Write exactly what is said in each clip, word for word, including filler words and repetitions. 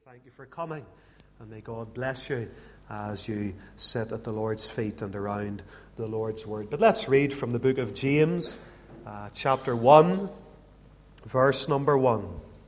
Thank you for coming, and may God bless you as you sit at the Lord's feet and around the Lord's Word. But let's read from the book of James, uh, chapter one, verse number one.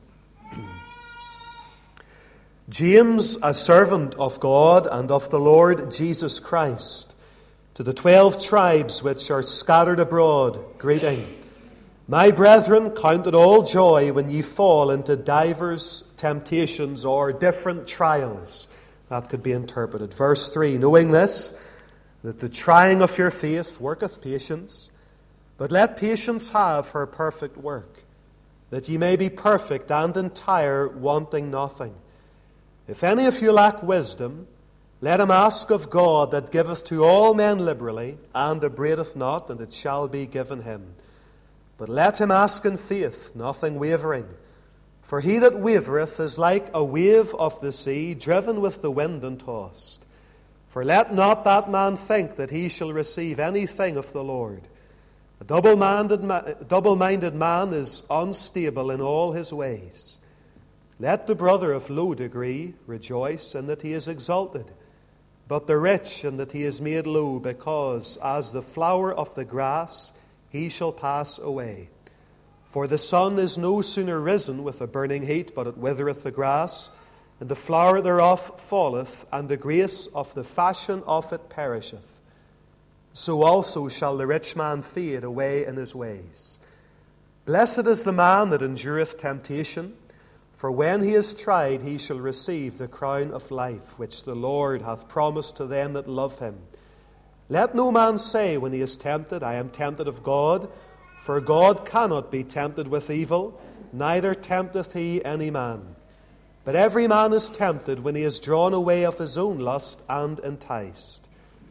James, a servant of God and of the Lord Jesus Christ, to the twelve tribes which are scattered abroad, greeting. My brethren, count it all joy when ye fall into divers temptations or different trials. That could be interpreted. Verse three, knowing this, that the trying of your faith worketh patience, but let patience have her perfect work, that ye may be perfect and entire, wanting nothing. If any of you lack wisdom, let him ask of God that giveth to all men liberally, and upbraideth not, and it shall be given him. But let him ask in faith, nothing wavering. For he that wavereth is like a wave of the sea, driven with the wind and tossed. For let not that man think that he shall receive anything of the Lord. A double-minded man, double-minded man is unstable in all his ways. Let the brother of low degree rejoice in that he is exalted, but the rich in that he is made low, because as the flower of the grass he shall pass away. For the sun is no sooner risen with a burning heat, but it withereth the grass, and the flower thereof falleth, and the grace of the fashion of it perisheth. So also shall the rich man fade away in his ways. Blessed is the man that endureth temptation, for when he is tried he shall receive the crown of life, which the Lord hath promised to them that love him. Let no man say when he is tempted, I am tempted of God, for God cannot be tempted with evil, neither tempteth he any man. But every man is tempted when he is drawn away of his own lust and enticed.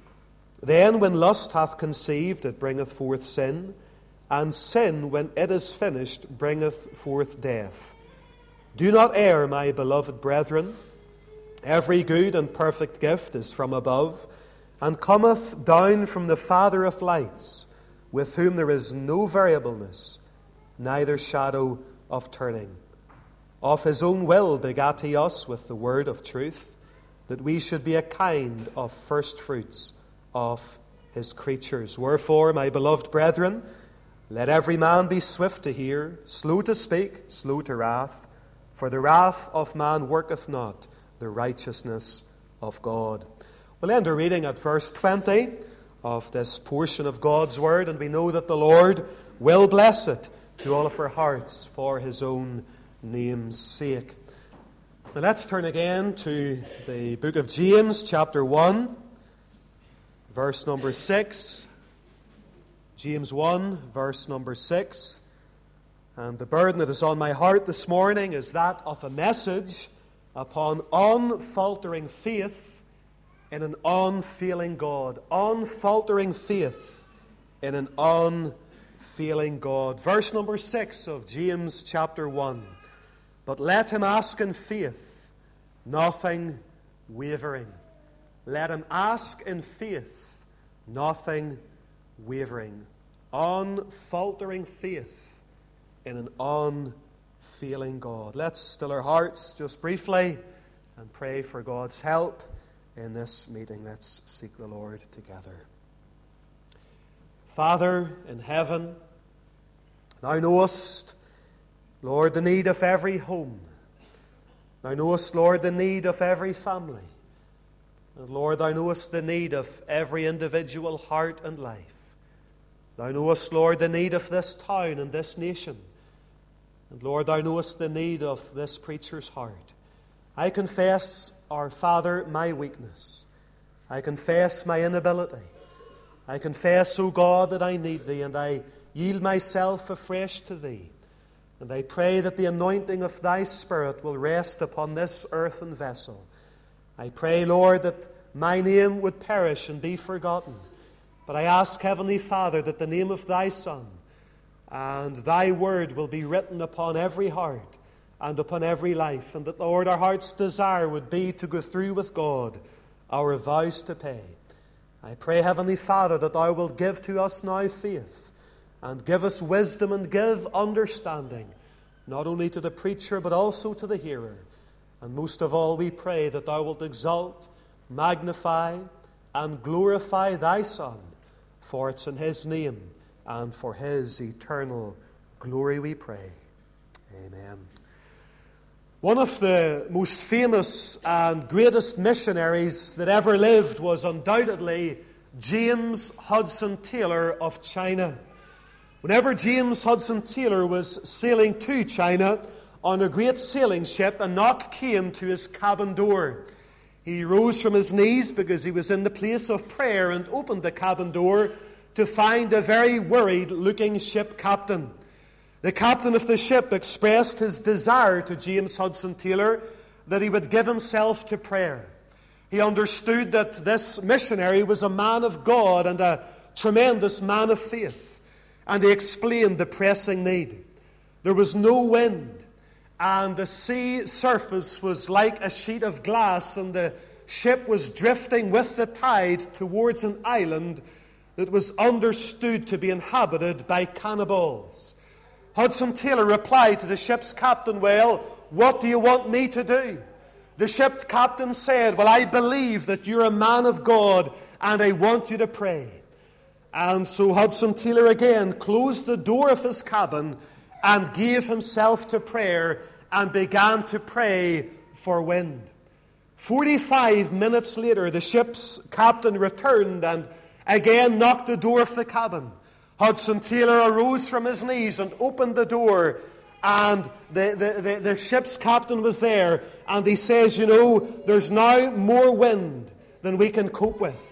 Then when lust hath conceived, it bringeth forth sin, and sin, when it is finished, bringeth forth death. Do not err, my beloved brethren. Every good and perfect gift is from above, and cometh down from the Father of lights, with whom there is no variableness, neither shadow of turning. Of his own will begat he us with the word of truth, that we should be a kind of first fruits of his creatures. Wherefore, my beloved brethren, let every man be swift to hear, slow to speak, slow to wrath, for the wrath of man worketh not the righteousness of God. We'll end our reading at verse twenty of this portion of God's Word, and we know that the Lord will bless it to all of our hearts for his own name's sake. Now let's turn again to the book of James, chapter one, verse number six. James one, verse number six. And the burden that is on my heart this morning is that of a message upon unfaltering faith in an unfailing God. Unfaltering faith in an unfailing God. Verse number six of James chapter one. But let him ask in faith, nothing wavering. Let him ask in faith, nothing wavering. Unfaltering faith in an unfailing God. Let's still our hearts just briefly and pray for God's help in this meeting. Let's seek the Lord together. Father in heaven, thou knowest, Lord, the need of every home. Thou knowest, Lord, the need of every family. And Lord, thou knowest the need of every individual heart and life. Thou knowest, Lord, the need of this town and this nation. And Lord, thou knowest the need of this preacher's heart. I confess, our Father, my weakness. I confess my inability. I confess, O God, that I need Thee, and I yield myself afresh to Thee. And I pray that the anointing of Thy Spirit will rest upon this earthen vessel. I pray, Lord, that my name would perish and be forgotten. But I ask, Heavenly Father, that the name of Thy Son and Thy Word will be written upon every heart and upon every life, and that, Lord, our heart's desire would be to go through with God our vows to pay. I pray, Heavenly Father, that Thou wilt give to us now faith, and give us wisdom, and give understanding, not only to the preacher but also to the hearer. And most of all, we pray that thou wilt exalt, magnify, and glorify thy Son, for it's in his name and for his eternal glory we pray. Amen. One of the most famous and greatest missionaries that ever lived was undoubtedly James Hudson Taylor of China. Whenever James Hudson Taylor was sailing to China on a great sailing ship, a knock came to his cabin door. He rose from his knees because he was in the place of prayer and opened the cabin door to find a very worried-looking ship captain. The captain of the ship expressed his desire to James Hudson Taylor that he would give himself to prayer. He understood that this missionary was a man of God and a tremendous man of faith. And he explained the pressing need. There was no wind, and the sea surface was like a sheet of glass, and the ship was drifting with the tide towards an island that was understood to be inhabited by cannibals. Hudson Taylor replied to the ship's captain, "Well, what do you want me to do?" The ship's captain said, "Well, I believe that you're a man of God, and I want you to pray." And so Hudson Taylor again closed the door of his cabin and gave himself to prayer and began to pray for wind. Forty-five minutes later, the ship's captain returned and again knocked the door of the cabin. Hudson Taylor arose from his knees and opened the door, and the, the, the, the ship's captain was there, and he says, "You know, there's now more wind than we can cope with."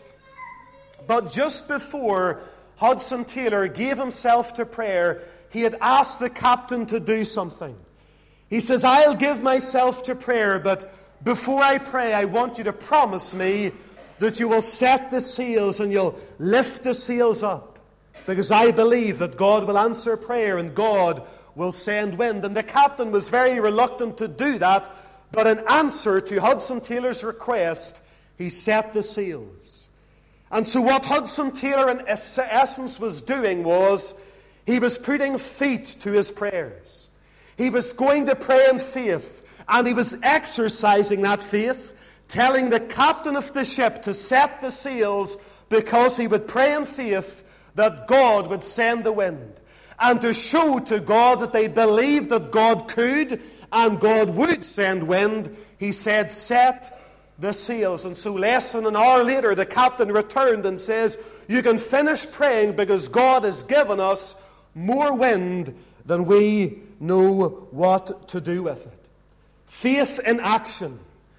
But just before Hudson Taylor gave himself to prayer, he had asked the captain to do something. He says, "I'll give myself to prayer, but before I pray, I want you to promise me that you will set the sails and you'll lift the sails up, because I believe that God will answer prayer and God will send wind." And the captain was very reluctant to do that, but in answer to Hudson Taylor's request, he set the sails. And so what Hudson Taylor in essence was doing was he was putting feet to his prayers. He was going to pray in faith, and he was exercising that faith, telling the captain of the ship to set the sails because he would pray in faith that God would send the wind. And to show to God that they believed that God could and God would send wind, he said, "Set the sails." And so less than an hour later, the captain returned and says, "You can finish praying because God has given us more wind than we know what to do with it." Faith in action.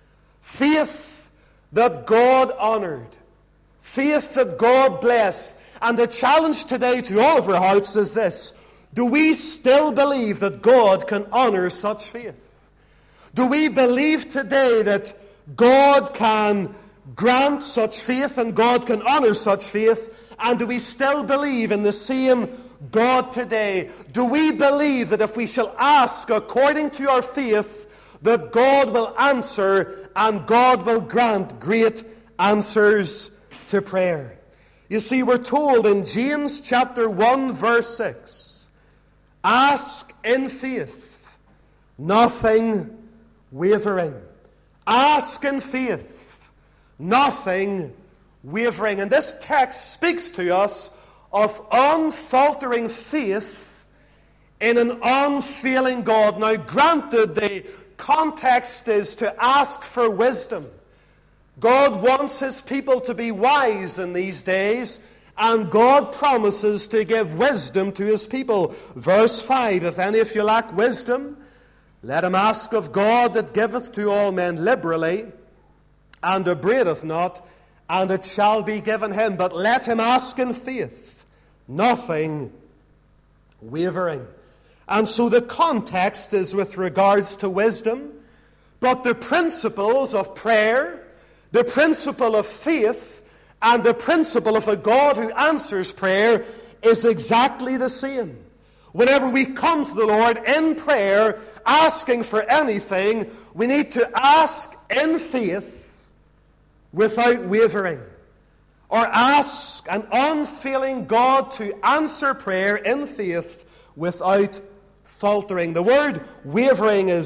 Faith that God honored. Faith that God blessed. And the challenge today to all of our hearts is this: do we still believe that God can honor such faith? Do we believe today that God can grant such faith and God can honor such faith? And do we still believe in the same God today? Do we believe that if we shall ask according to our faith, that God will answer and God will grant great answers to prayer? You see, we're told in James chapter one verse six, "Ask in faith, nothing wavering." Ask in faith, nothing wavering. And this text speaks to us of unfaltering faith in an unfailing God. Now, granted, the context is to ask for wisdom. God wants his people to be wise in these days, and God promises to give wisdom to his people. Verse five, "If any of you lack wisdom, let him ask of God that giveth to all men liberally, and upbraideth not, and it shall be given him. But let him ask in faith, nothing wavering." And so the context is with regards to wisdom, but the principles of prayer, the principle of faith, and the principle of a God who answers prayer is exactly the same. Whenever we come to the Lord in prayer, asking for anything, we need to ask in faith without wavering. Or ask an unfailing God to answer prayer in faith without faltering. The word wavering is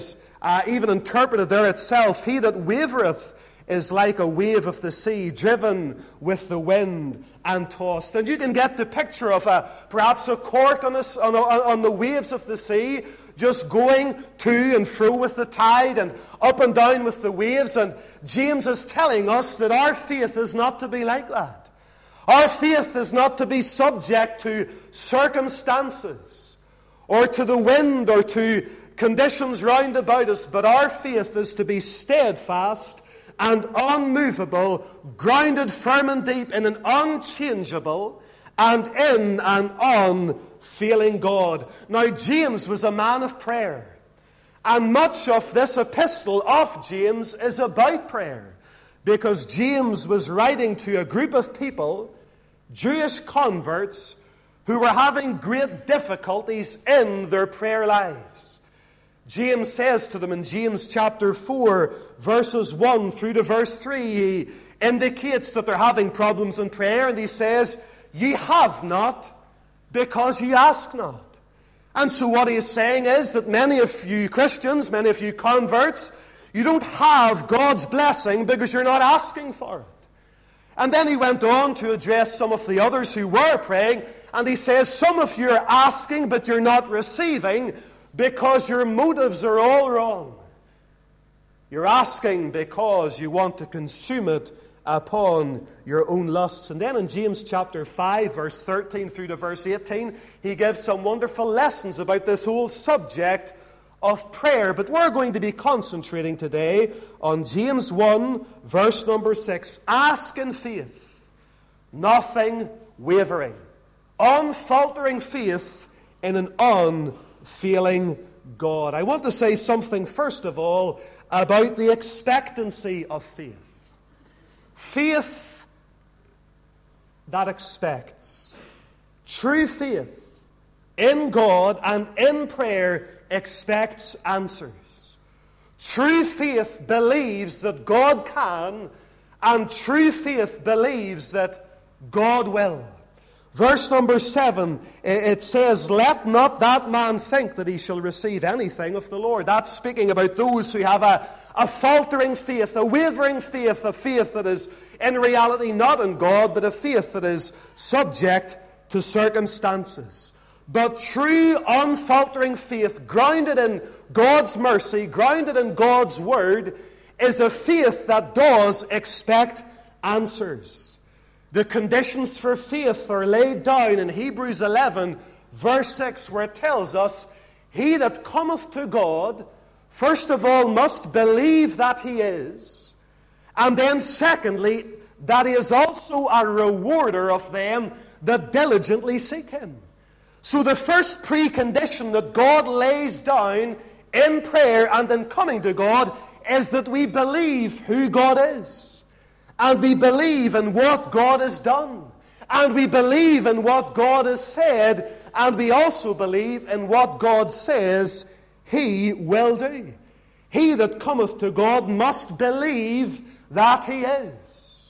uh, even interpreted there itself, he that wavereth is like a wave of the sea, driven with the wind and tossed. And you can get the picture of a, perhaps a cork on, a, on, a, on the waves of the sea, just going to and fro with the tide and up and down with the waves. And James is telling us that our faith is not to be like that. Our faith is not to be subject to circumstances or to the wind or to conditions round about us, but our faith is to be steadfast and unmovable, grounded firm and deep in an unchangeable and in an unfailing God. Now, James was a man of prayer, and much of this epistle of James is about prayer, because James was writing to a group of people, Jewish converts, who were having great difficulties in their prayer lives. James says to them in James chapter four, verses one through to verse three, he indicates that they're having problems in prayer, and he says, "Ye have not, because ye ask not." And so what he is saying is that many of you Christians, many of you converts, you don't have God's blessing because you're not asking for it. And then he went on to address some of the others who were praying, and he says, some of you are asking but you're not receiving, because your motives are all wrong. You're asking because you want to consume it upon your own lusts. And then in James chapter five, verse thirteen through to verse eighteen, he gives some wonderful lessons about this whole subject of prayer. But we're going to be concentrating today on James one, verse number six. Ask in faith, nothing wavering. Unfaltering faith in an unfailing God. I want to say something, first of all, about the expectancy of faith. Faith that expects. True faith in God and in prayer expects answers. True faith believes that God can, and true faith believes that God will. Verse number seven, it says, "Let not that man think that he shall receive anything of the Lord." That's speaking about those who have a, a faltering faith, a wavering faith, a faith that is in reality not in God, but a faith that is subject to circumstances. But true, unfaltering faith, grounded in God's mercy, grounded in God's word, is a faith that does expect answers. The conditions for faith are laid down in Hebrews eleven, verse six, where it tells us, "He that cometh to God, first of all, must believe that he is, and then secondly, that he is also a rewarder of them that diligently seek him." So the first precondition that God lays down in prayer and in coming to God is that we believe who God is. And we believe in what God has done. And we believe in what God has said. And we also believe in what God says He will do. He that cometh to God must believe that He is.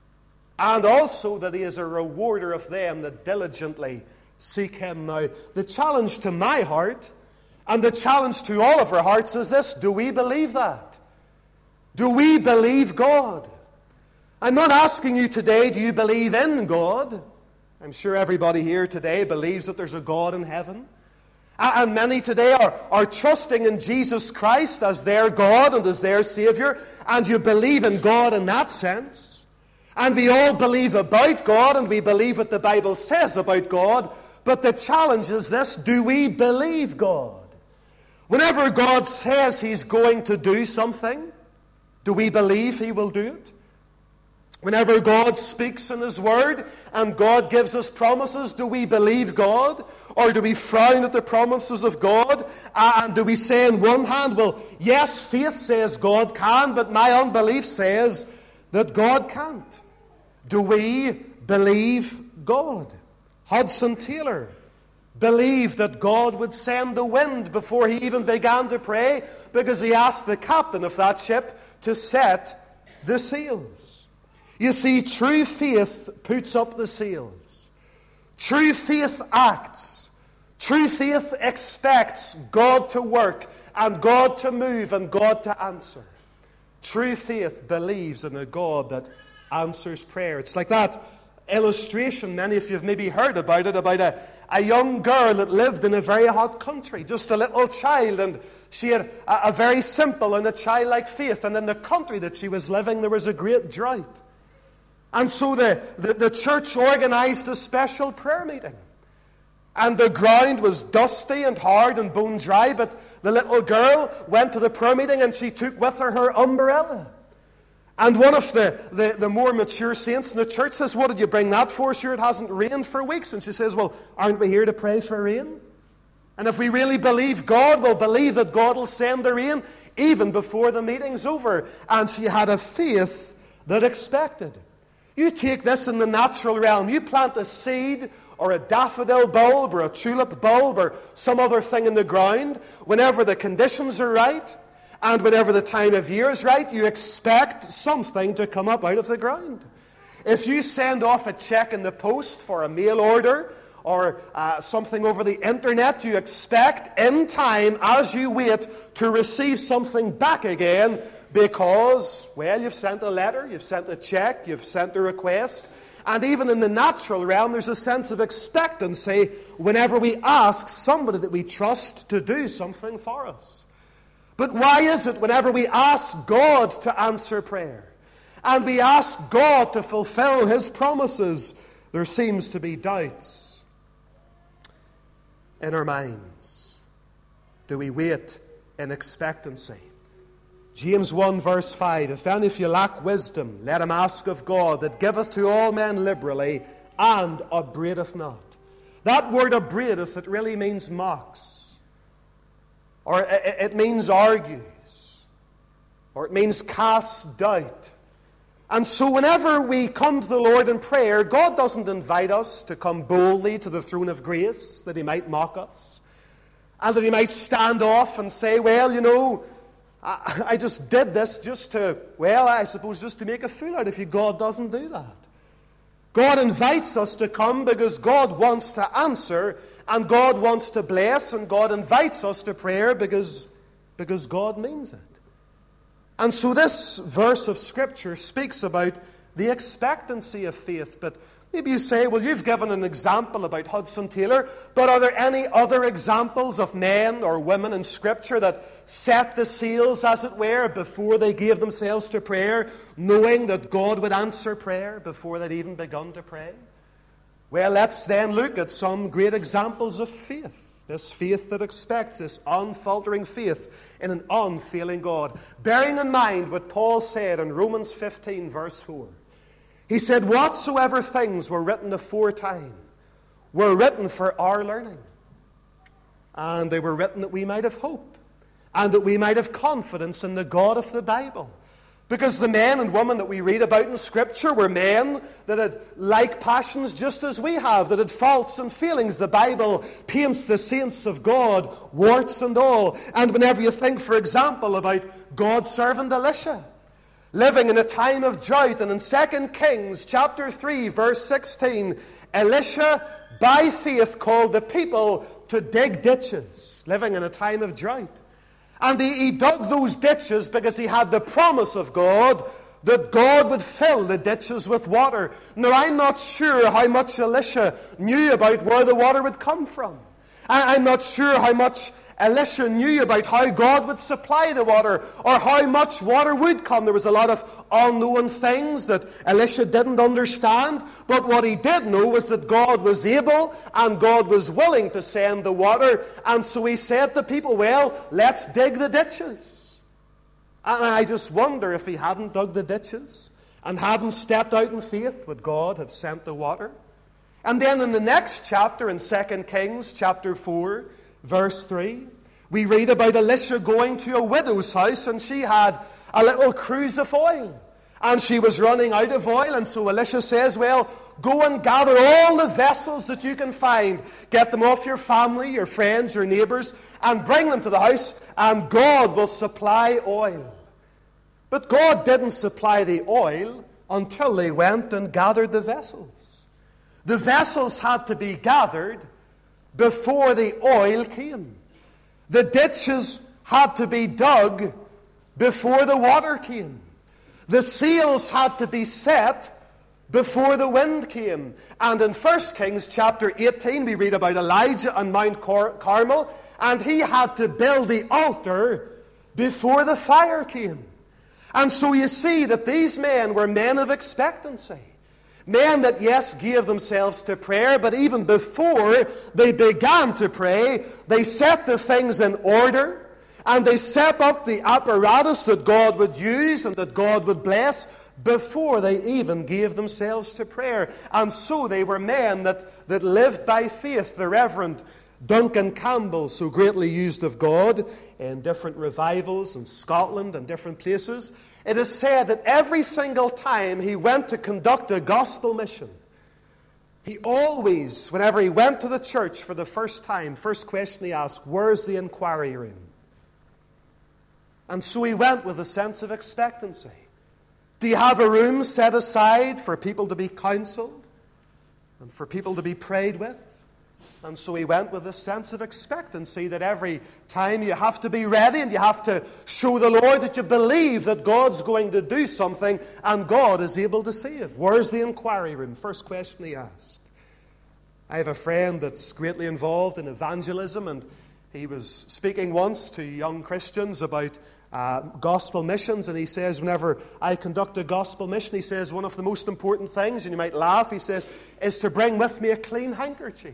And also that He is a rewarder of them that diligently seek Him. Now, the challenge to my heart, and the challenge to all of our hearts, is this: do we believe that? Do we believe God? I'm not asking you today, do you believe in God? I'm sure everybody here today believes that there's a God in heaven. And many today are, are trusting in Jesus Christ as their God and as their Savior. And you believe in God in that sense. And we all believe about God, and we believe what the Bible says about God. But the challenge is this: do we believe God? Whenever God says He's going to do something, do we believe He will do it? Whenever God speaks in His Word and God gives us promises, do we believe God? Or do we frown at the promises of God? And do we say in one hand, well, yes, faith says God can, but my unbelief says that God can't? Do we believe God? Hudson Taylor believed that God would send the wind before he even began to pray, because he asked the captain of that ship to set the sails. You see, true faith puts up the sails. True faith acts. True faith expects God to work and God to move and God to answer. True faith believes in a God that answers prayer. It's like that illustration, many of you have maybe heard about it, about a, a young girl that lived in a very hot country, just a little child, and she had a, a very simple and a childlike faith. And in the country that she was living, there was a great drought. And so the, the, the church organized a special prayer meeting. And the ground was dusty and hard and bone dry, but the little girl went to the prayer meeting and she took with her her umbrella. And one of the, the, the more mature saints in the church says, "What did you bring that for? Sure, it hasn't rained for weeks." And she says, "Well, aren't we here to pray for rain? And if we really believe God, we'll believe that God will send the rain even before the meeting's over." And she had a faith that expected. You take this in the natural realm. You plant a seed or a daffodil bulb or a tulip bulb or some other thing in the ground. Whenever the conditions are right and whenever the time of year is right, you expect something to come up out of the ground. If you send off a check in the post for a mail order or uh, something over the internet, you expect in time, as you wait, to receive something back again because, well, you've sent a letter, you've sent a check, you've sent a request. And even in the natural realm, there's a sense of expectancy whenever we ask somebody that we trust to do something for us. But why is it whenever we ask God to answer prayer and we ask God to fulfill His promises, there seems to be doubts in our minds? Do we wait in expectancy? James one verse five, "If any of you lack wisdom, let him ask of God, that giveth to all men liberally, and upbraideth not." That word upbraideth, it really means mocks. Or it means argues. Or it means casts doubt. And so whenever we come to the Lord in prayer, God doesn't invite us to come boldly to the throne of grace, that He might mock us, and that He might stand off and say, "Well, you know, I, I just did this just to, well, I suppose just to make a fool out of you." God doesn't do that. God invites us to come because God wants to answer, and God wants to bless, and God invites us to prayer because, because God means it. And so this verse of Scripture speaks about the expectancy of faith. But maybe you say, "Well, you've given an example about Hudson Taylor, but are there any other examples of men or women in Scripture that set the seals, as it were, before they gave themselves to prayer, knowing that God would answer prayer before they'd even begun to pray?" Well, let's then look at some great examples of faith. This faith that expects, this unfaltering faith in an unfailing God. Bearing in mind what Paul said in Romans fifteen, verse four. He said, "Whatsoever things were written aforetime were written for our learning. And they were written that we might have hope, and that we might have confidence in the God of the Bible." Because the men and women that we read about in Scripture were men that had like passions just as we have, that had faults and failings. The Bible paints the saints of God, warts and all. And whenever you think, for example, about God's servant Elisha, living in a time of drought, and in Second Kings chapter three, verse sixteen, Elisha, by faith, called the people to dig ditches, living in a time of drought. And he, he dug those ditches because he had the promise of God that God would fill the ditches with water. Now, I'm not sure how much Elisha knew about where the water would come from. I, I'm not sure how much Elisha knew about how God would supply the water, or how much water would come. There was a lot of unknown things that Elisha didn't understand. But what he did know was that God was able and God was willing to send the water. And so he said to people, "Well, let's dig the ditches." And I just wonder, if he hadn't dug the ditches and hadn't stepped out in faith, would God have sent the water? And then in the next chapter, in Second Kings chapter four, verse three, we read about Elisha going to a widow's house, and she had a little cruse of oil, and she was running out of oil. And so Elisha says, "Well, go and gather all the vessels that you can find. Get them off your family, your friends, your neighbors, and bring them to the house, and God will supply oil." But God didn't supply the oil until they went and gathered the vessels. The vessels had to be gathered before the oil came. The ditches had to be dug before the water came. The sails had to be set before the wind came. And in First Kings chapter eighteen, we read about Elijah on Mount Car- Carmel, and he had to build the altar before the fire came. And so you see that these men were men of expectancy. Men that, yes, gave themselves to prayer, but even before they began to pray, they set the things in order, and they set up the apparatus that God would use and that God would bless before they even gave themselves to prayer. And so they were men that, that lived by faith. The Reverend Duncan Campbell, so greatly used of God in different revivals in Scotland and different places, it is said that every single time he went to conduct a gospel mission, he always, whenever he went to the church for the first time, first question he asked, where's the inquiry room? And so he went with a sense of expectancy. Do you have a room set aside for people to be counseled and for people to be prayed with? And so he went with a sense of expectancy that every time you have to be ready and you have to show the Lord that you believe that God's going to do something and God is able to save. Where's the inquiry room? First question he asked. I have a friend that's greatly involved in evangelism, and he was speaking once to young Christians about uh, gospel missions, and he says, whenever I conduct a gospel mission, he says, one of the most important things, and you might laugh, he says, is to bring with me a clean handkerchief.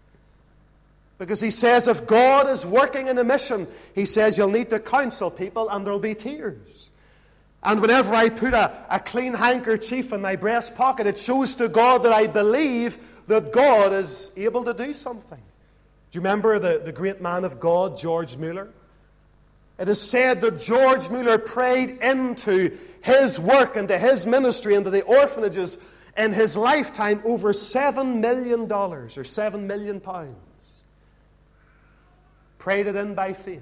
Because he says, if God is working in a mission, he says, you'll need to counsel people and there'll be tears. And whenever I put a, a clean handkerchief in my breast pocket, it shows to God that I believe that God is able to do something. Do you remember the, the great man of God, George Mueller? It is said that George Mueller prayed into his work, into his ministry, into the orphanages in his lifetime over seven million dollars or seven million pounds. Prayed it in by faith.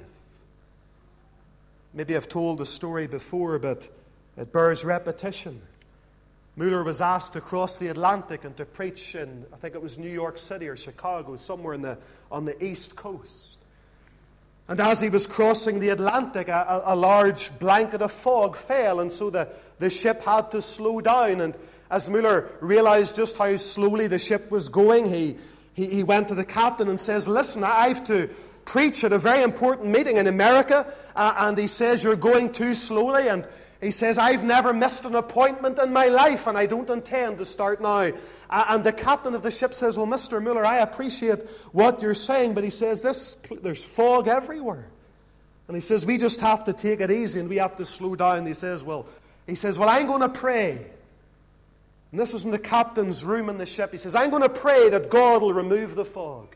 Maybe I've told the story before, but it bears repetition. Mueller was asked to cross the Atlantic and to preach in, I think it was New York City or Chicago, somewhere in the, on the East Coast. And as he was crossing the Atlantic, a, a large blanket of fog fell, and so the, the ship had to slow down. And as Mueller realized just how slowly the ship was going, he, he, he went to the captain and says, listen, I have to preach at a very important meeting in America, uh, and he says, you're going too slowly, and he says, I've never missed an appointment in my life, and I don't intend to start now. Uh, and the captain of the ship says, well, Mister Mueller, I appreciate what you're saying, but he says, this, there's fog everywhere. And he says, we just have to take it easy, and we have to slow down. And he says, well, he says, well, I'm going to pray. And this is in the captain's room in the ship. He says, I'm going to pray that God will remove the fog.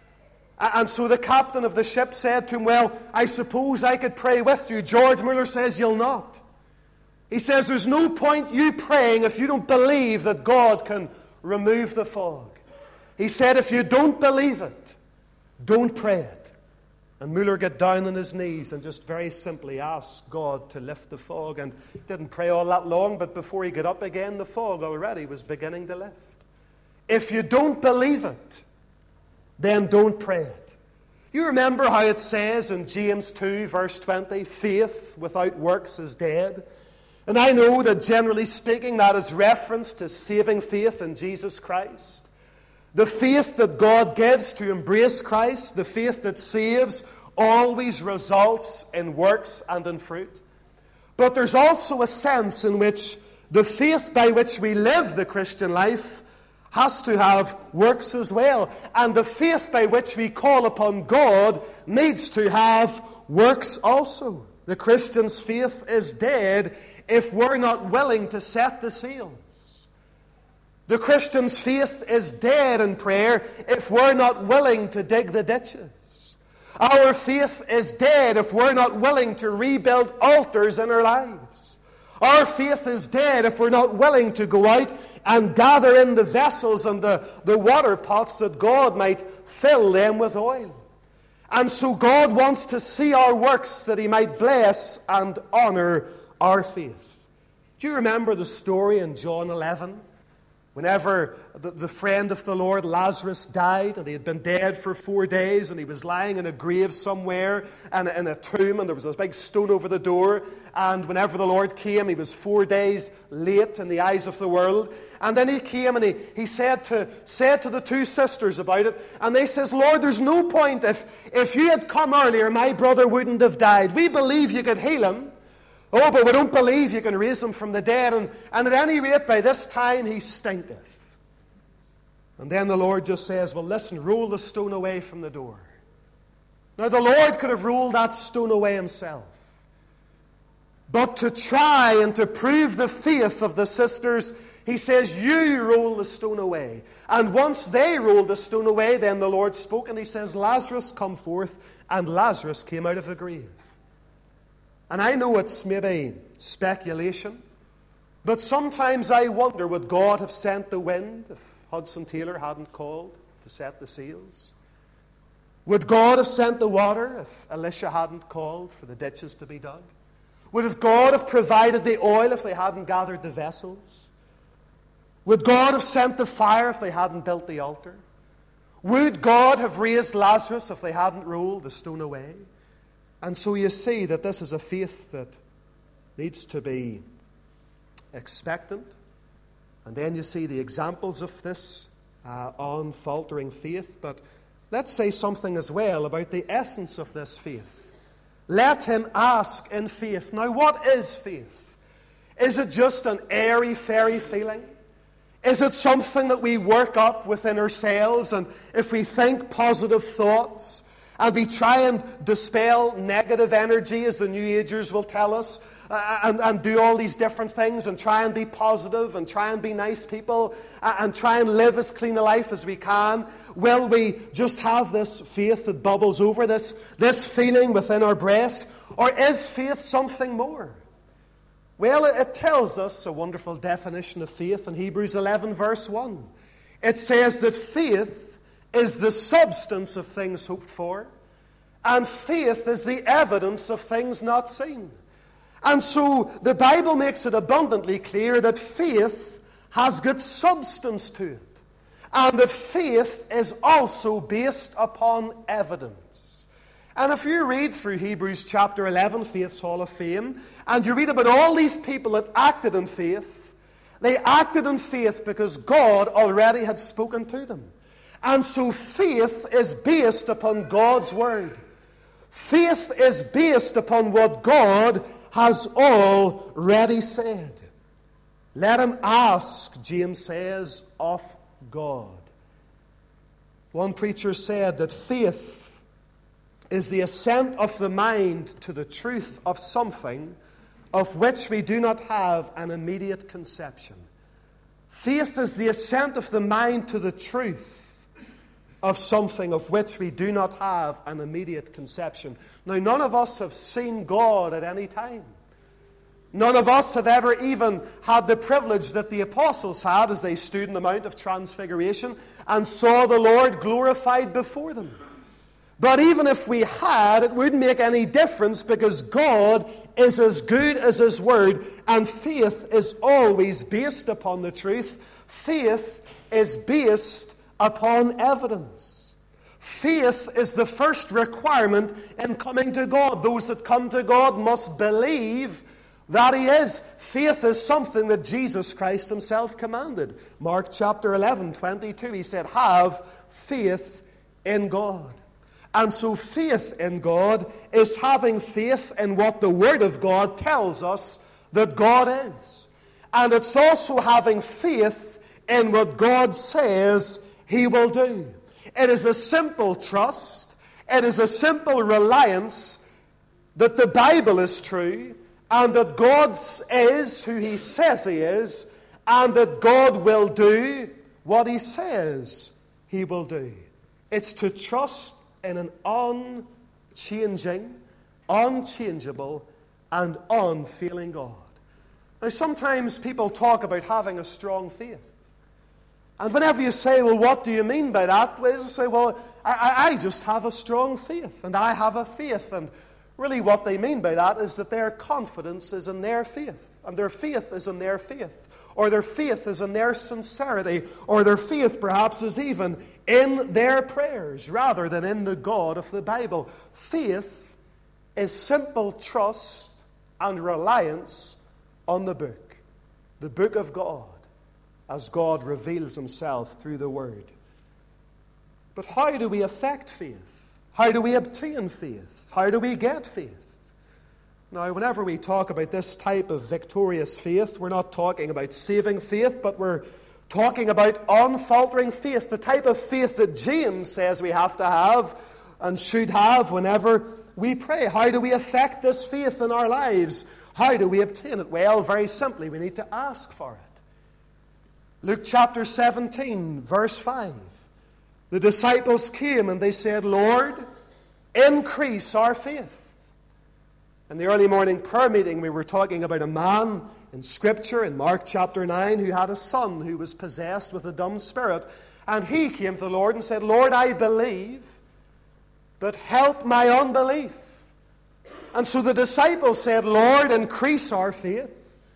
And so the captain of the ship said to him, well, I suppose I could pray with you. George Mueller says, you'll not. He says, there's no point you praying if you don't believe that God can remove the fog. He said, if you don't believe it, don't pray it. And Mueller got down on his knees and just very simply asked God to lift the fog. And he didn't pray all that long, but before he got up again, the fog already was beginning to lift. If you don't believe it, then don't pray it. You remember how it says in James two, verse twenty, faith without works is dead. And I know that generally speaking, that is reference to saving faith in Jesus Christ. The faith that God gives to embrace Christ, the faith that saves, always results in works and in fruit. But there's also a sense in which the faith by which we live the Christian life has to have works as well. And the faith by which we call upon God needs to have works also. The Christian's faith is dead if we're not willing to set the seals. The Christian's faith is dead in prayer if we're not willing to dig the ditches. Our faith is dead if we're not willing to rebuild altars in our lives. Our faith is dead if we're not willing to go out and gather in the vessels and the, the water pots that God might fill them with oil. And so God wants to see our works that He might bless and honor our faith. Do you remember the story in John eleven Whenever the, the friend of the Lord, Lazarus, died, and he had been dead for four days, and he was lying in a grave somewhere, and in a tomb, and there was this big stone over the door, and whenever the Lord came, he was four days late in the eyes of the world. And then he came and he, he said to said to the two sisters about it, and they says, Lord, there's no point. If, if you had come earlier, my brother wouldn't have died. We believe you could heal him. Oh, but we don't believe you can raise him from the dead. And, and at any rate, by this time, he stinketh. And then the Lord just says, well, listen, roll the stone away from the door. Now, the Lord could have rolled that stone away himself. But to try and to prove the faith of the sisters, he says, you roll the stone away. And once they rolled the stone away, then the Lord spoke, and he says, Lazarus, come forth. And Lazarus came out of the grave. And I know it's maybe speculation, but sometimes I wonder, would God have sent the wind if Hudson Taylor hadn't called to set the sails? Would God have sent the water if Elisha hadn't called for the ditches to be dug? Would have God have provided the oil if they hadn't gathered the vessels? Would God have sent the fire if they hadn't built the altar? Would God have raised Lazarus if they hadn't rolled the stone away? And so you see that this is a faith that needs to be expectant. And then you see the examples of this uh, unfaltering faith. But let's say something as well about the essence of this faith. Let him ask in faith. Now, what is faith? Is it just an airy-fairy feeling? Is it something that we work up within ourselves, and if we think positive thoughts, and we try and dispel negative energy, as the New Agers will tell us, uh, and, and do all these different things, and try and be positive, and try and be nice people, uh, and try and live as clean a life as we can? Will we just have this faith that bubbles over, this, this feeling within our breast? Or is faith something more? Well, it, it tells us a wonderful definition of faith in Hebrews eleven, verse one. It says that faith is the substance of things hoped for, and faith is the evidence of things not seen. And so the Bible makes it abundantly clear that faith has got substance to it, and that faith is also based upon evidence. And if you read through Hebrews chapter eleven, Faith's Hall of Fame, and you read about all these people that acted in faith, they acted in faith because God already had spoken to them. And so faith is based upon God's word. Faith is based upon what God has already said. Let him ask, James says, of God. One preacher said that faith is the assent of the mind to the truth of something of which we do not have an immediate conception. Faith is the assent of the mind to the truth of something of which we do not have an immediate conception. Now, none of us have seen God at any time. None of us have ever even had the privilege that the apostles had as they stood in the Mount of Transfiguration and saw the Lord glorified before them. But even if we had, it wouldn't make any difference, because God is as good as His Word, and faith is always based upon the truth. Faith is based upon evidence. Faith is the first requirement in coming to God. Those that come to God must believe that He is. Faith is something that Jesus Christ Himself commanded. Mark chapter eleven, twenty-two, He said, have faith in God. And so faith in God is having faith in what the Word of God tells us that God is. And it's also having faith in what God says He will do. It is a simple trust. It is a simple reliance that the Bible is true, and that God is who He says He is, and that God will do what He says He will do. It's to trust in an unchanging, unchangeable, and unfailing God. Now, sometimes people talk about having a strong faith. And whenever you say, well, what do you mean by that? Well, they say, well, I, I just have a strong faith, and I have a faith. And really what they mean by that is that their confidence is in their faith, and their faith is in their faith. or their faith is in their sincerity, or their faith perhaps is even in their prayers rather than in the God of the Bible. Faith is simple trust and reliance on the book, the book of God, as God reveals himself through the Word. But how do we affect faith? How do we obtain faith? How do we get faith? Now, whenever we talk about this type of victorious faith, we're not talking about saving faith, but we're talking about unfaltering faith, the type of faith that James says we have to have and should have whenever we pray. How do we affect this faith in our lives? How do we obtain it? Well, very simply, we need to ask for it. Luke chapter seventeen, verse five. The disciples came and they said, Lord, increase our faith. In the early morning prayer meeting, we were talking about a man in Scripture in Mark chapter nine who had a son who was possessed with a dumb spirit. And he came to the Lord and said, Lord, I believe, but help my unbelief. And so the disciples said, Lord, increase our faith.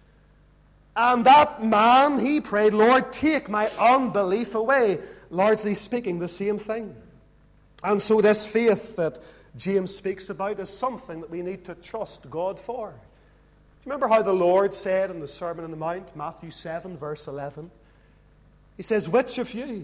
And that man, he prayed, Lord, take my unbelief away. Largely speaking, the same thing. And so this faith that James speaks about is something that we need to trust God for. Do you remember how the Lord said in the Sermon on the Mount, Matthew seven, verse eleven? He says, which of you?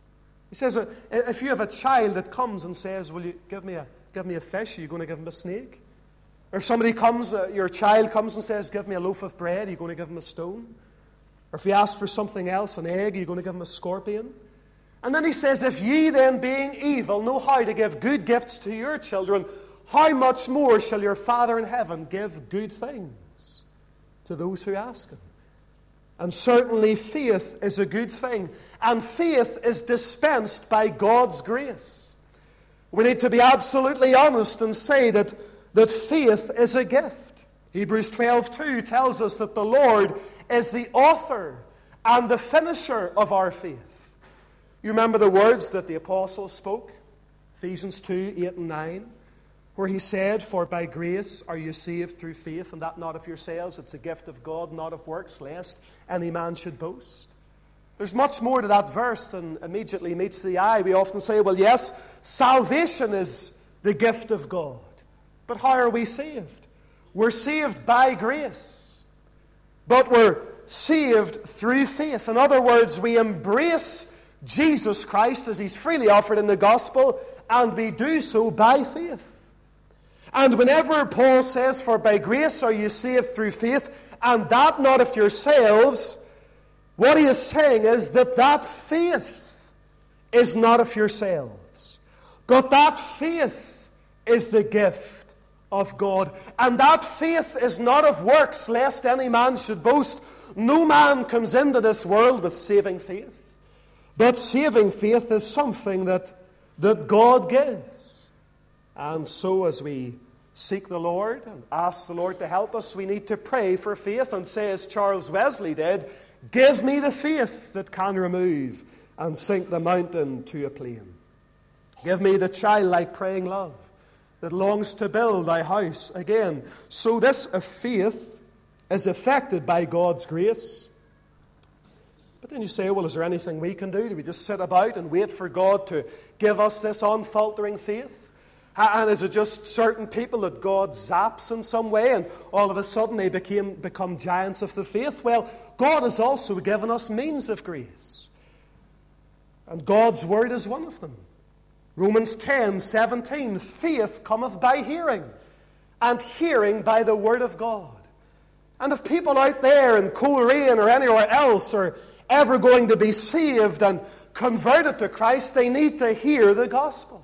He says, if you have a child that comes and says, will you give me a, give me a fish, are you going to give him a snake? Or if somebody comes, uh, your child comes and says, give me a loaf of bread, are you going to give him a stone? Or if he asks for something else, an egg, are you going to give him a scorpion? And then he says, if ye then, being evil, know how to give good gifts to your children, how much more shall your Father in heaven give good things to those who ask him? And certainly faith is a good thing. And faith is dispensed by God's grace. We need to be absolutely honest and say that, that faith is a gift. Hebrews twelve two tells us that the Lord is the author and the finisher of our faith. You remember the words that the apostles spoke? Ephesians two, eight and nine, where he said, for by grace are you saved through faith, and that not of yourselves, it's a gift of God, not of works, lest any man should boast. There's much more to that verse than immediately meets the eye. We often say, well, yes, salvation is the gift of God. But how are we saved? We're saved by grace. But we're saved through faith. In other words, we embrace Jesus Christ as he's freely offered in the gospel, and we do so by faith. And whenever Paul says, for by grace are you saved through faith, and that not of yourselves, what he is saying is that that faith is not of yourselves, but that faith is the gift of God. And that faith is not of works, lest any man should boast. No man comes into this world with saving faith. But saving faith is something that, that God gives. And so as we seek the Lord and ask the Lord to help us, we need to pray for faith and say, as Charles Wesley did, give me the faith that can remove and sink the mountain to a plain. Give me the childlike praying love that longs to build thy house again. So this of faith is affected by God's grace. But then you say, well, is there anything we can do? Do we just sit about and wait for God to give us this unfaltering faith? And is it just certain people that God zaps in some way and all of a sudden they became, become giants of the faith? Well, God has also given us means of grace. And God's word is one of them. Romans ten seventeen, faith cometh by hearing, and hearing by the word of God. And if people out there in Coleraine or anywhere else are ever going to be saved and converted to Christ, they need to hear the gospel.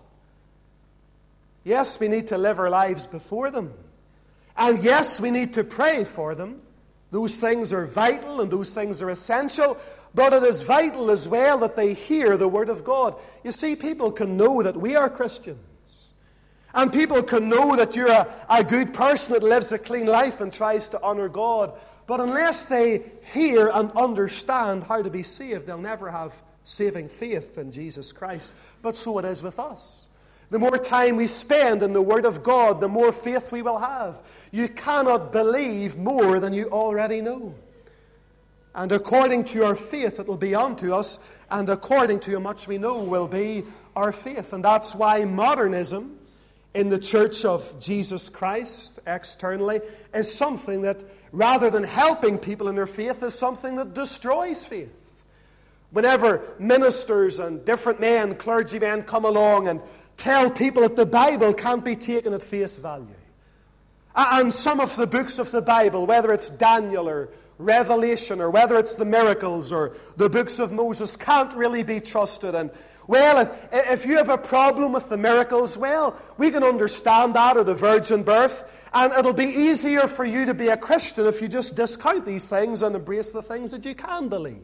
Yes, we need to live our lives before them. And yes, we need to pray for them. Those things are vital and those things are essential. But it is vital as well that they hear the word of God. You see, people can know that we are Christians. And people can know that you're a, a good person that lives a clean life and tries to honor God. But unless they hear and understand how to be saved, they'll never have saving faith in Jesus Christ. But so it is with us. The more time we spend in the Word of God, the more faith we will have. You cannot believe more than you already know. And according to our faith, it will be unto us, and according to how much we know will be our faith. And that's why modernism in the Church of Jesus Christ externally is something that, rather than helping people in their faith, is something that destroys faith. Whenever ministers and different men, clergymen, come along and tell people that the Bible can't be taken at face value, and some of the books of the Bible, whether it's Daniel or Revelation, or whether it's the miracles or the books of Moses, can't really be trusted. And, well, if you have a problem with the miracles, well, we can understand that, or the virgin birth, and it'll be easier for you to be a Christian if you just discount these things and embrace the things that you can believe.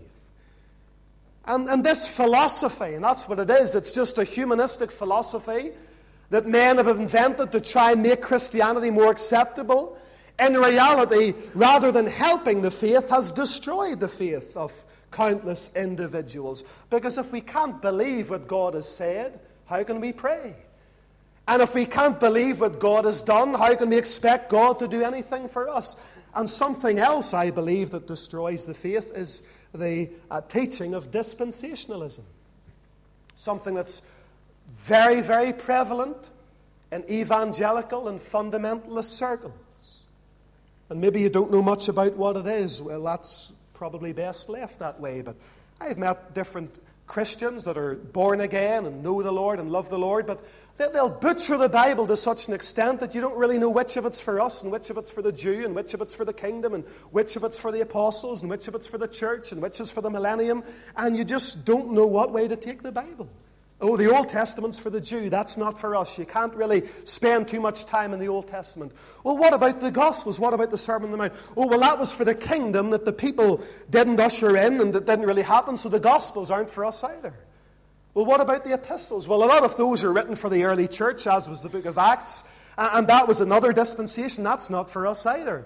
And, and this philosophy, and that's what it is, it's just a humanistic philosophy that men have invented to try and make Christianity more acceptable, in reality, rather than helping the faith, has destroyed the faith of countless individuals. Because if we can't believe what God has said, how can we pray? And if we can't believe what God has done, how can we expect God to do anything for us? And something else, I believe, that destroys the faith is the uh, teaching of dispensationalism. Something that's very, very prevalent in evangelical and fundamentalist circles. And maybe you don't know much about what it is. Well, that's probably best left that way. But I've met different Christians that are born again and know the Lord and love the Lord, but they'll butcher the Bible to such an extent that you don't really know which of it's for us and which of it's for the Jew and which of it's for the kingdom and which of it's for the apostles and which of it's for the church and which is for the millennium. And you just don't know what way to take the Bible. Oh, the Old Testament's for the Jew. That's not for us. You can't really spend too much time in the Old Testament. Well, what about the Gospels? What about the Sermon on the Mount? Oh, well, that was for the kingdom that the people didn't usher in and that didn't really happen, so the Gospels aren't for us either. Well, what about the epistles? Well, a lot of those are written for the early church, as was the book of Acts, and that was another dispensation. That's not for us either.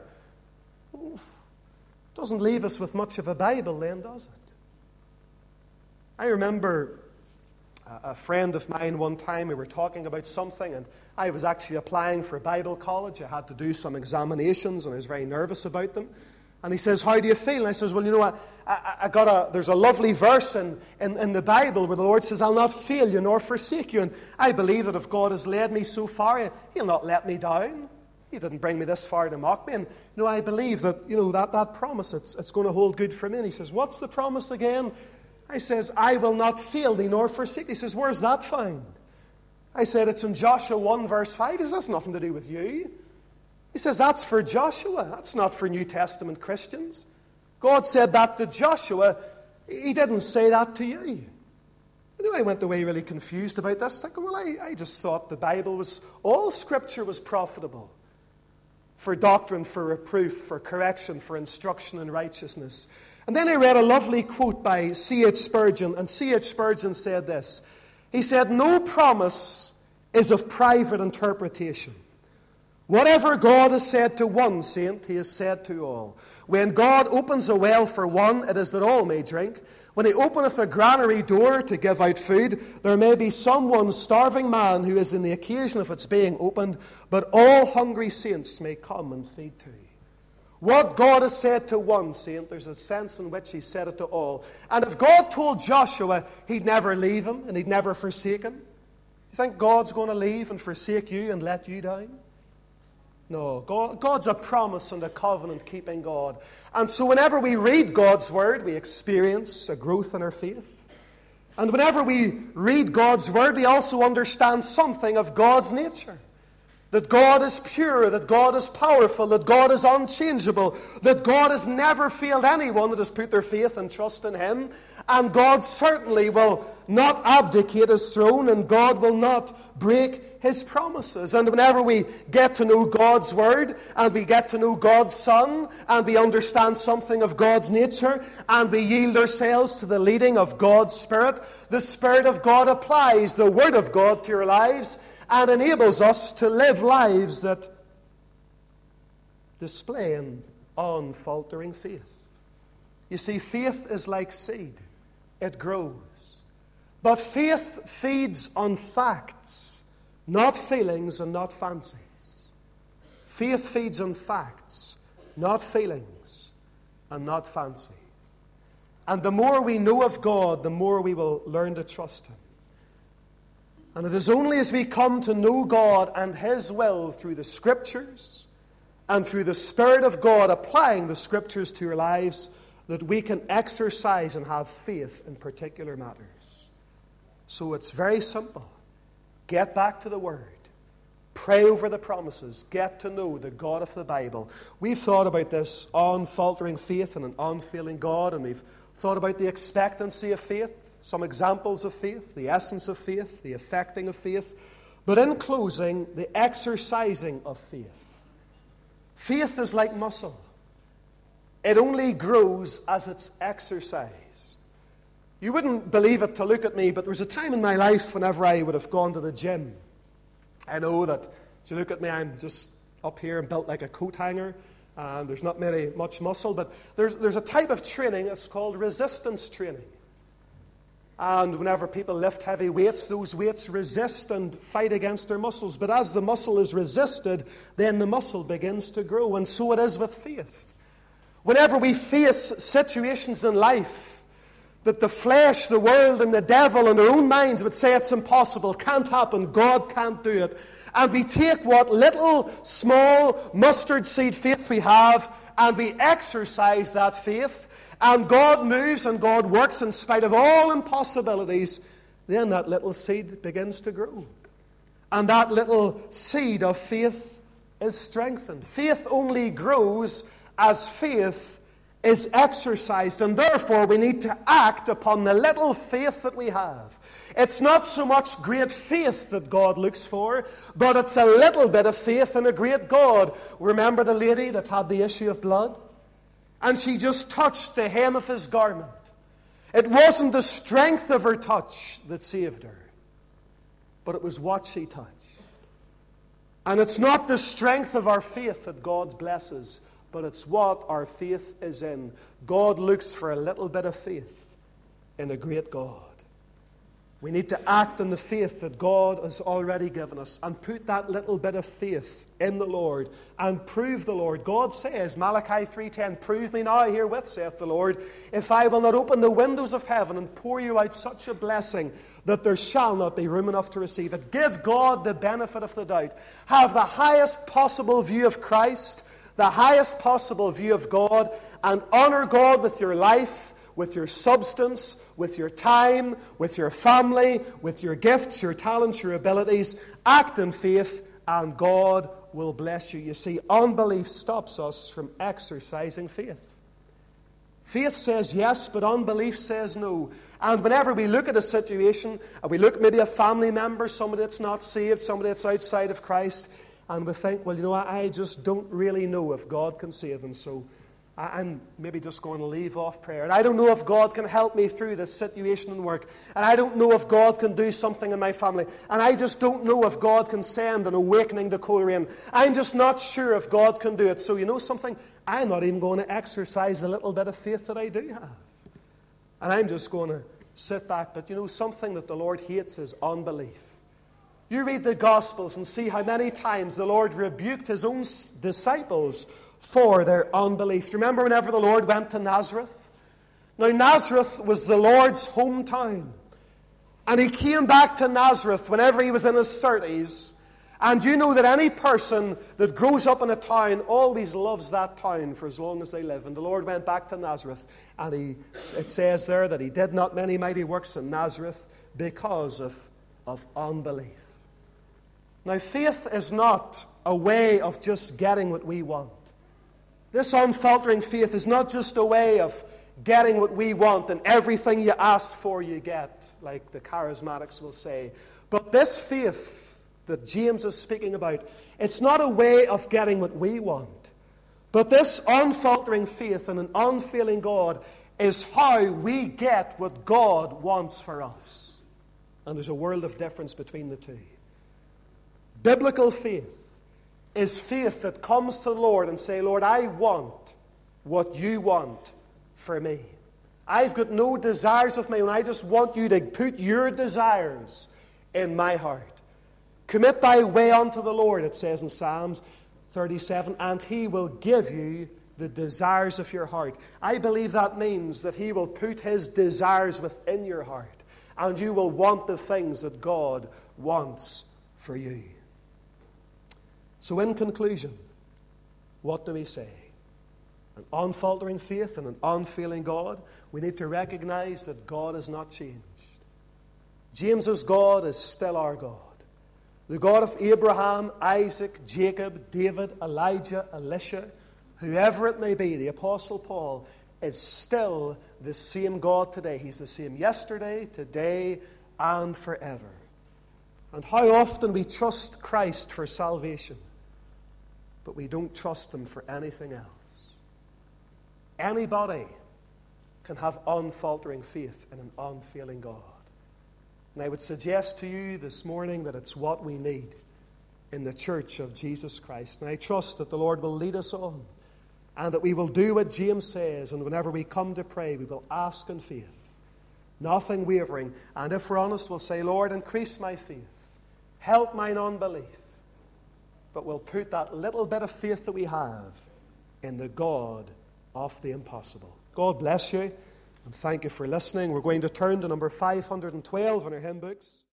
Doesn't leave us with much of a Bible then, does it? I remember a friend of mine one time, we were talking about something, and I was actually applying for Bible college. I had to do some examinations, and I was very nervous about them. And he says, how do you feel? And I says, well, you know, I, I, I got a, there's a lovely verse in, in, in the Bible where the Lord says, I'll not fail you nor forsake you. And I believe that if God has led me so far, He'll not let me down. He didn't bring me this far to mock me. And, you know, I believe that, you know, that, that promise, it's, it's going to hold good for me. And he says, what's the promise again? I says, I will not fail thee nor forsake thee. He says, where's that found? I said, it's in Joshua one verse five. He says, that's nothing to do with you. He says, that's for Joshua. That's not for New Testament Christians. God said that to Joshua. He didn't say that to you. You know, I went away really confused about this. Thinking, well, I, I just thought the Bible was, all Scripture was profitable for doctrine, for reproof, for correction, for instruction in righteousness. And then I read a lovely quote by C H Spurgeon, and C H Spurgeon said this. He said, no promise is of private interpretation. Whatever God has said to one saint, He has said to all. When God opens a well for one, it is that all may drink. When He openeth a granary door to give out food, there may be some one starving man who is in the occasion of its being opened, but all hungry saints may come and feed too. What God has said to one saint, there's a sense in which He said it to all. And if God told Joshua He'd never leave him and He'd never forsake him, you think God's going to leave and forsake you and let you down? No, God, God's a promise and a covenant-keeping God. And so whenever we read God's Word, we experience a growth in our faith. And whenever we read God's Word, we also understand something of God's nature. That God is pure, that God is powerful, that God is unchangeable, that God has never failed anyone that has put their faith and trust in Him. And God certainly will not abdicate His throne, and God will not break His promises. And whenever we get to know God's Word, and we get to know God's Son, and we understand something of God's nature, and we yield ourselves to the leading of God's Spirit, the Spirit of God applies the Word of God to our lives, and enables us to live lives that display an unfaltering faith. You see, faith is like seed. It grows. But faith feeds on facts, not feelings and not fancies. Faith feeds on facts, not feelings and not fancies. And the more we know of God, the more we will learn to trust Him. And it is only as we come to know God and His will through the Scriptures and through the Spirit of God applying the Scriptures to our lives that we can exercise and have faith in particular matters. So it's very simple. Get back to the Word. Pray over the promises. Get to know the God of the Bible. We've thought about this unfaltering faith and an unfailing God, and we've thought about the expectancy of faith, some examples of faith, the essence of faith, the effecting of faith. But in closing, the exercising of faith. Faith is like muscle. It only grows as it's exercised. You wouldn't believe it to look at me, but there was a time in my life whenever I would have gone to the gym. I know that, as you look at me, I'm just up here and built like a coat hanger, and there's not very much muscle, but there's, there's a type of training that's called resistance training. And whenever people lift heavy weights, those weights resist and fight against their muscles. But as the muscle is resisted, then the muscle begins to grow. And so it is with faith. Whenever we face situations in life that the flesh, the world, and the devil and our own minds would say it's impossible, can't happen, God can't do it, and we take what little, small mustard seed faith we have, and we exercise that faith, and God moves and God works in spite of all impossibilities, then that little seed begins to grow. And that little seed of faith is strengthened. Faith only grows as faith is exercised, and therefore we need to act upon the little faith that we have. It's not so much great faith that God looks for, but it's a little bit of faith in a great God. Remember the lady that had the issue of blood? And she just touched the hem of His garment. It wasn't the strength of her touch that saved her, but it was what she touched. And it's not the strength of our faith that God blesses, but it's what our faith is in. God looks for a little bit of faith in a great God. We need to act in the faith that God has already given us and put that little bit of faith in the Lord and prove the Lord. God says, Malachi three ten, "Prove me now herewith, saith the Lord, if I will not open the windows of heaven and pour you out such a blessing that there shall not be room enough to receive it." Give God the benefit of the doubt. Have the highest possible view of Christ, the highest possible view of God, and honor God with your life, with your substance, with your time, with your family, with your gifts, your talents, your abilities. Act in faith, and God will bless you. You see, unbelief stops us from exercising faith. Faith says yes, but unbelief says no. And whenever we look at a situation, and we look maybe a family member, somebody that's not saved, somebody that's outside of Christ, and we think, well, you know, I just don't really know if God can save them, so I'm maybe just going to leave off prayer. And I don't know if God can help me through this situation in work. And I don't know if God can do something in my family. And I just don't know if God can send an awakening to Coleraine. I'm just not sure if God can do it. So you know something? I'm not even going to exercise the little bit of faith that I do have. And I'm just going to sit back. But you know something that the Lord hates is unbelief. You read the Gospels and see how many times the Lord rebuked His own disciples for their unbelief. Remember whenever the Lord went to Nazareth? Now Nazareth was the Lord's hometown. And He came back to Nazareth whenever He was in His thirties. And you know that any person that grows up in a town always loves that town for as long as they live. And the Lord went back to Nazareth. And he, it says there that He did not many mighty works in Nazareth because of, of unbelief. Now faith is not a way of just getting what we want. This unfaltering faith is not just a way of getting what we want and everything you asked for you get, like the charismatics will say. But this faith that James is speaking about, it's not a way of getting what we want. But this unfaltering faith in an unfailing God is how we get what God wants for us. And there's a world of difference between the two. Biblical faith is faith that comes to the Lord and say, Lord, I want what you want for me. I've got no desires of my own. I just want you to put your desires in my heart. Commit thy way unto the Lord, it says in Psalms thirty-seven, and He will give you the desires of your heart. I believe that means that He will put His desires within your heart, and you will want the things that God wants for you. So in conclusion, what do we say? An unfaltering faith and an unfailing God. We need to recognize that God has not changed. James's God is still our God. The God of Abraham, Isaac, Jacob, David, Elijah, Elisha, whoever it may be, the Apostle Paul is still the same God today. He's the same yesterday, today, and forever. And how often we trust Christ for salvation, but we don't trust Him for anything else. Anybody can have unfaltering faith in an unfailing God. And I would suggest to you this morning that it's what we need in the church of Jesus Christ. And I trust that the Lord will lead us on, and that we will do what James says, and whenever we come to pray, we will ask in faith, nothing wavering. And if we're honest, we'll say, Lord, increase my faith, help mine unbelief. But we'll put that little bit of faith that we have in the God of the impossible. God bless you, and thank you for listening. We're going to turn to number five hundred twelve in our hymn books.